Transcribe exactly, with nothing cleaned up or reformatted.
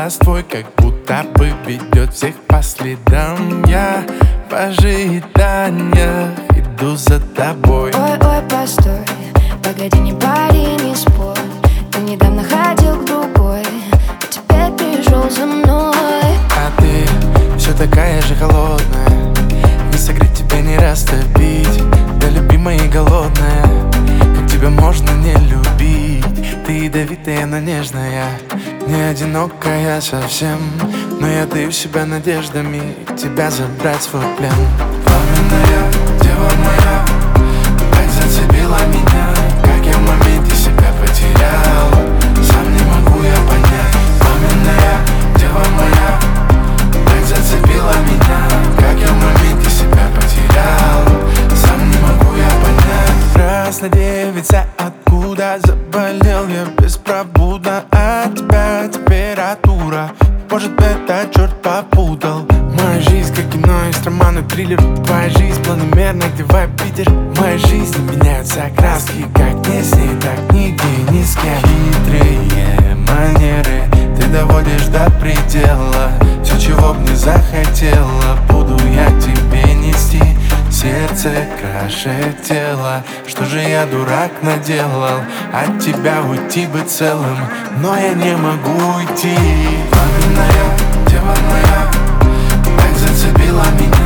глаз твой как будто бы ведет всех по следам. Я в ожиданиях иду за тобой. Ой, ой, постой, погоди, не пари, не спорь. Ты недавно ходил к другой, а теперь пришел за мной. А ты все такая же холодная, не согреть тебя, не растопить. Да, любимая и голодная, как тебя можно не любить? Ты ядовитая, но нежная, не одинокая совсем. Но я даю себя надеждами тебя забрать в свой плен. Пламенная дева моя, так зацепила меня, как я в моменте себя потерял. Сам не могу я понять. Пламенная дева моя, так зацепила меня, как я в моменте себя потерял. Сам не могу я понять. Красная девица, откуда заболел я беспробудно от тебя температура. Может, это черт попутал. Моя жизнь как кино, есть роман и триллер. Твоя жизнь планомерно, где вайб Питер. В моей жизни меняются краски, как не с ней, так нигде, ни с кем. Хитрые манеры ты доводишь до предела. Все, чего б не захотела, буду я тебе нести. Сердце краше тела. Что же я, дурак, наделал? От тебя уйти бы целым, но я не могу уйти. Пламенная дева моя, так зацепила меня,